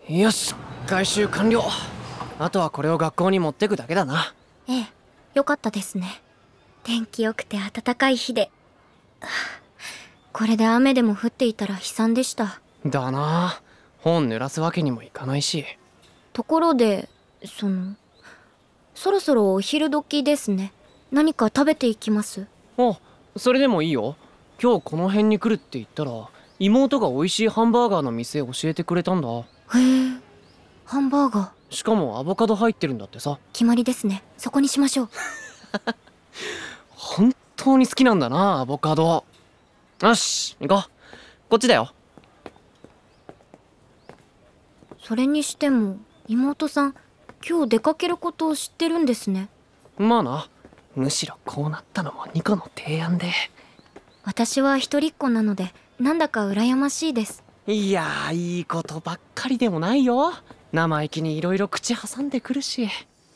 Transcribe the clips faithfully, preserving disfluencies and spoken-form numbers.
よし、回収完了。あとはこれを学校に持ってくだけだな。 ええ、よかったですね。天気良くて暖かい日で。これで雨でも降っていたら悲惨でした。 だな。本濡らすわけにもいかないし。 ところで、そのそろそろお昼時ですね。何か食べていきます？ あ、それでもいいよ。今日この辺に来るって言ったら妹が美味しいハンバーガーの店教えてくれたんだ。へえ、ハンバーガー。しかもアボカド入ってるんだってさ。 決まりですね。そこにしましょう。 本当に好きなんだな、アボカド。よし、行こう。こっちだよ。 それにしても妹さん、今日出かけることを知ってるんですね。 まあな。むしろこうなったのもニコの提案で。 私は一人っ子なのでなんだか羨ましいです。 いやー、いいことばっかりでもないよ。生意気にいろいろ口挟んでくるし。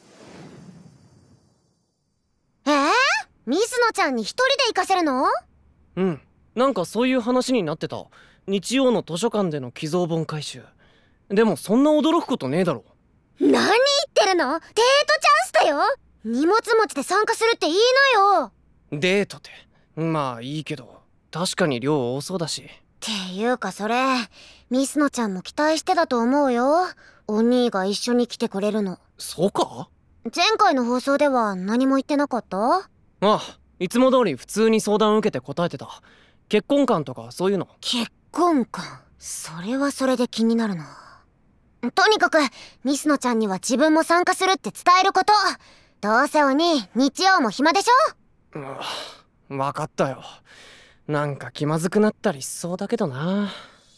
えー、水野ちゃんに一人で行かせるの？ うん、なんかそういう話になってた。日曜の図書館での寄贈本回収。でもそんな驚くことねえだろ。 何言ってるの？デートチャンスだよ。荷物持ちで参加するっていいのよ。 デートって、まあいいけど確かに量多そうだし。 っていうかそれ水野ちゃんも期待してたと思うよ。お兄が一緒に来てくれるの。 そうか？ 前回の放送では何も言ってなかった？ ああ、いつも通り普通に相談受けて答えてた。結婚観とかそういうの。 結婚観？それはそれで気になるな。とにかく水野ちゃんには自分も参加するって伝えること。どうせお兄日曜も暇でしょ？ うん、分かったよ。なんか気まずくなったりしそうだけどな。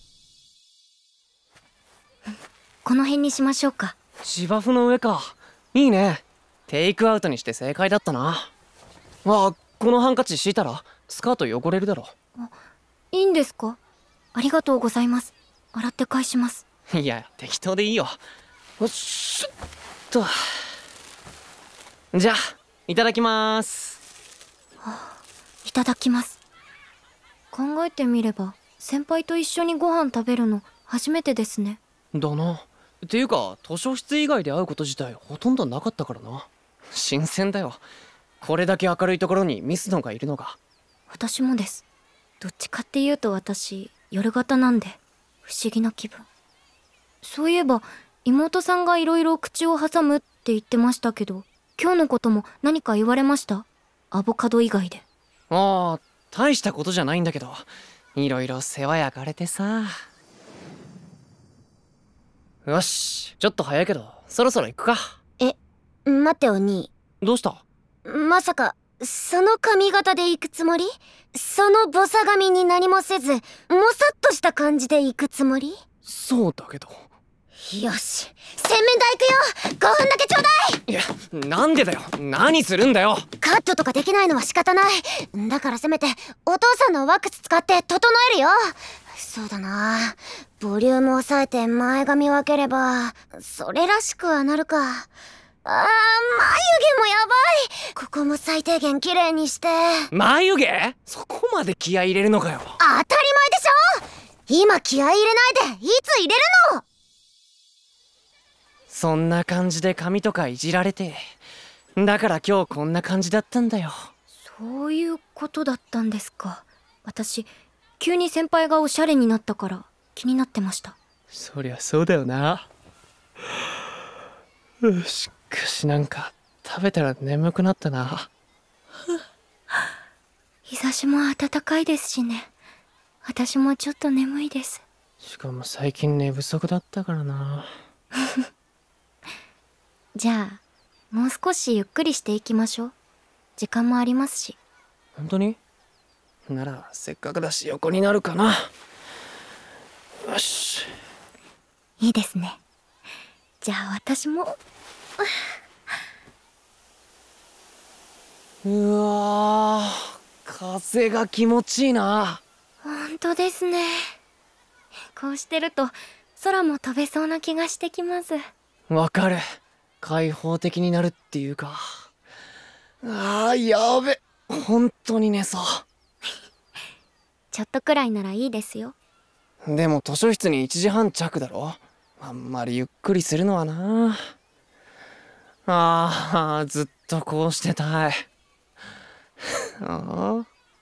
この辺にしましょうか。 芝生の上か。いいね。テイクアウトにして正解だったな。あ、このハンカチ敷いたらスカート汚れるだろ。 あ、いいんですか？ありがとうございます。洗って返します。 いや、適当でいいよ。よっしゃっと。じゃあいただきまーす。 はあ、いただきます。考えてみれば先輩と一緒にご飯食べるの初めてですね。 だな。っていうか図書室以外で会うこと自体ほとんどなかったからな。新鮮だよ。これだけ明るいところにミスノがいるのが。 私もです。どっちかっていうと私夜型なんで不思議な気分。そういえば妹さんがいろいろ口を挟むって言ってましたけど、今日のことも何か言われました？アボカド以外で。 ああ、大したことじゃないんだけど、いろいろ世話焼かれてさ。よし、ちょっと早いけどそろそろ行くか。 え、待ってお兄。 どうした？ まさかその髪型で行くつもり？そのボサ髪に何もせずもさっとした感じで行くつもり？ そうだけど。 よし、洗面台行くよ。ごふんだけちょうだい。 いや、なんでだよ。何するんだよ。 カットとかできないのは仕方ない。だからせめてお父さんのワックス使って整えるよ。そうだな、ボリュームを抑えて前髪分ければそれらしくはなるか。あー、眉毛もやばい。ここも最低限綺麗にして。 眉毛？そこまで気合い入れるのかよ。 当たり前でしょ。今気合い入れないでいつ入れるの？ そんな感じで髪とかいじられて、だから今日こんな感じだったんだよ。 そういうことだったんですか。私急に先輩がおしゃれになったから気になってました。 そりゃそうだよな。しかしなんか食べたら眠くなったな。 日差しも暖かいですしね。私もちょっと眠いです。 しかも最近寝不足だったからな。 じゃあもう少しゆっくりしていきましょう。時間もありますし。 本当に？ならせっかくだし横になるかな。よし。 いいですね。じゃあ私も。 うわー、風が気持ちいいな。 本当ですね。こうしてると空も飛べそうな気がしてきます。 わかる。開放的になるっていうか。あー、やべ、本当に寝そう。 ちょっとくらいならいいですよ。 でも図書室にいちじはん着だろ。 あんまりゆっくりするのはな。ああ、ずっとこうしてたい。ああ、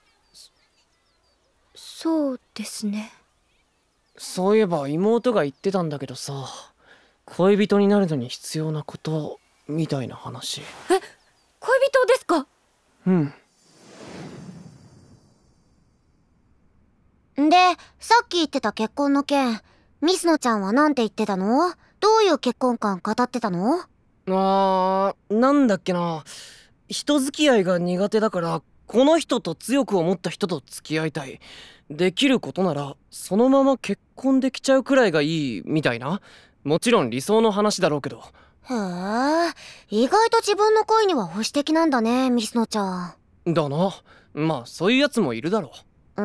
そうですね。 そういえば妹が言ってたんだけどさ、恋人になるのに必要なことみたいな話。 え、恋人ですか？ うん。 で、さっき言ってた結婚の件、ミスノちゃんはなんて言ってたの？どういう結婚観語ってたの？ あー、なんだっけな。人付き合いが苦手だから、この人と強く思った人と付き合いたい。できることならそのまま結婚できちゃうくらいがいいみたいな。もちろん理想の話だろうけど。 へえ、意外と自分の恋には保守的なんだね、ミスノちゃん。 だな。まあそういうやつもいるだろうん。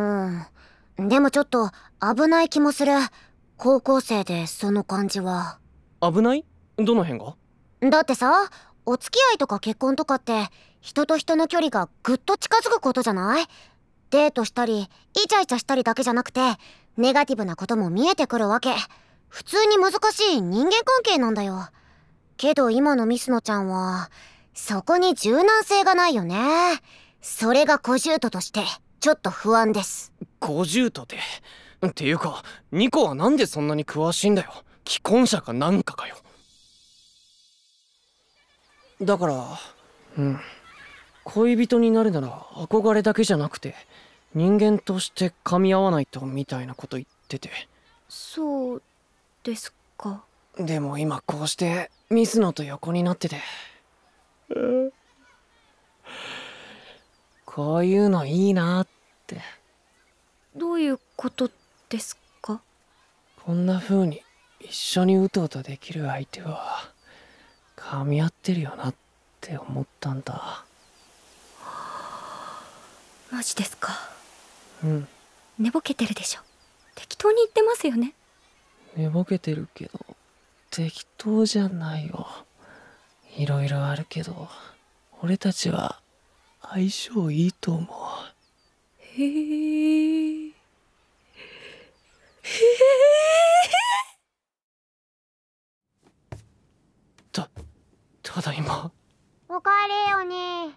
でもちょっと危ない気もする。高校生でその感じは。 う。危ない？どの辺が？ だってさ、お付き合いとか結婚とかって人と人の距離がぐっと近づくことじゃない？デートしたりイチャイチャしたりだけじゃなくてネガティブなことも見えてくるわけ。普通に難しい人間関係なんだよ。けど今のミスノちゃんはそこに柔軟性がないよね。それが小獣人としてちょっと不安です。 小獣とてっていうか、ニコはなんでそんなに詳しいんだよ。既婚者かなんかかよ。だからうん恋人になるなら憧れだけじゃなくて人間として噛み合わないとみたいなこと言ってて。 そうですか。 でも今こうしてミスノと横になってて、こういうのいいなって。 どういうことですか？ こんな風に一緒にうとうとできる相手は噛み合ってるよなって思ったんだ。 マジですか？ うん。 寝ぼけてるでしょ。適当に言ってますよね。 寝ぼけてるけど適当じゃないよ。いろいろあるけど俺たちは相性いいと思う。 へえ。へえ。 たただいま。 おかえりお兄。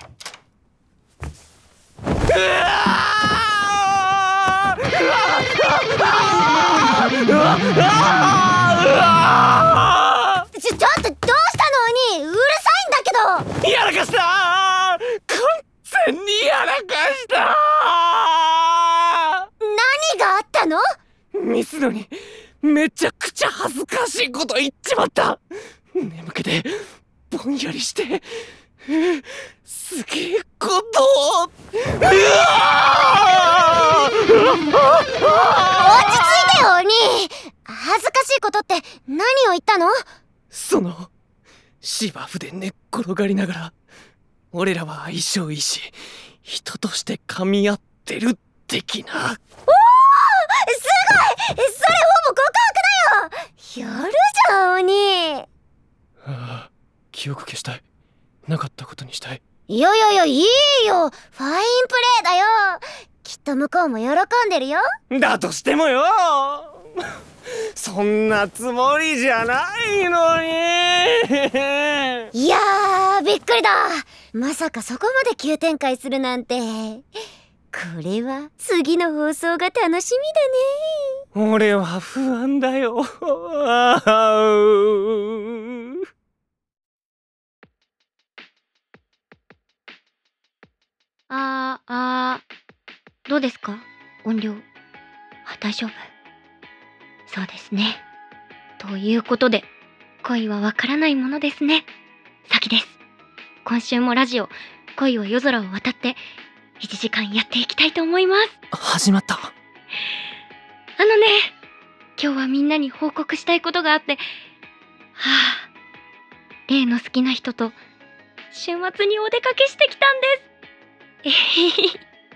ちょ、ちょっとどうしたのお兄。うるさいんだけど。 やらかしたー。完全にやらかしたー。 何があったの？ ミスノにめちゃくちゃ恥ずかしいこと言っちまった。眠気でぼんやりしてすげえことを。うわ落ち着いてよお兄。恥ずかしいことって何を言ったの？ その芝生で寝っ転がりながら俺らは相性いいし人として噛み合ってる的な。おお、 すごい。それほぼ告白だよ。やるじゃんお兄。 ああ、記憶消したい。なかったことにしたい。 いやいやいや、いいよ。ファインプレーだよ。きっと向こうも喜んでるよ。 だとしてもよそんなつもりじゃないのに。 いやー、びっくりだ。まさかそこまで急展開するなんて。これは次の放送が楽しみだね。 俺は不安だよ。ああーあー、どうですか？音量。あ、大丈夫。そうですね。ということで、恋はわからないものですね。さきです。今週もラジオ、恋は夜空を渡っていちじかんやっていきたいと思います。 始まった。 あのね、今日はみんなに報告したいことがあって、はあ、例の好きな人と週末にお出かけしてきたんです。えへへ。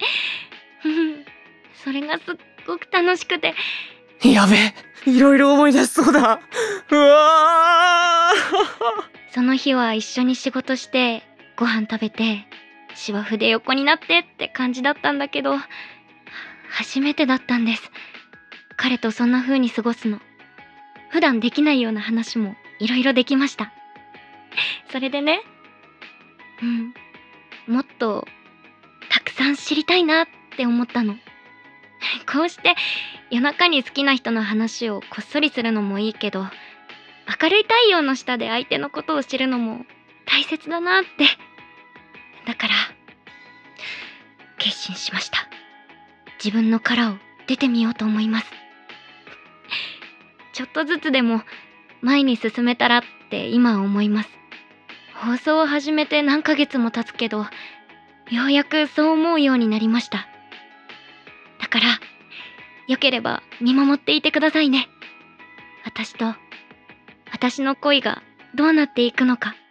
それがすっごく楽しくて。 やべえ、いろいろ思い出しそうだ。うわーその日は一緒に仕事してご飯食べて芝生で横になってって感じだったんだけど、初めてだったんです、彼とそんな風に過ごすの。 普段できないような話もいろいろできました。それでね、うんもっとたくさん知りたいなって思ったの。こうして夜中に好きな人の話をこっそりするのもいいけど、明るい太陽の下で相手のことを知るのも大切だなって。だから決心しました。自分の殻を出てみようと思います。ちょっとずつでも前に進めたらって今は思います。放送を始めて何ヶ月も経つけど、ようやくそう思うようになりました。だからよければ見守っていてくださいね。私と私の恋がどうなっていくのか。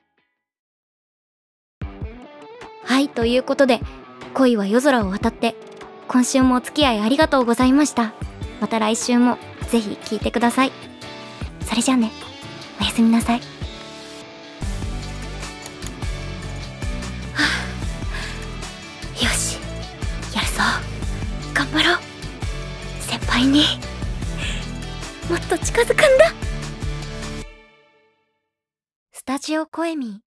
はい、ということで恋は夜空を渡って、今週もお付き合いありがとうございました。また来週もぜひ聞いてください。それじゃあね、おやすみなさい。はあ、よし、やるぞ。頑張ろう。先輩にもっと近づくんだ。スタジオコエミー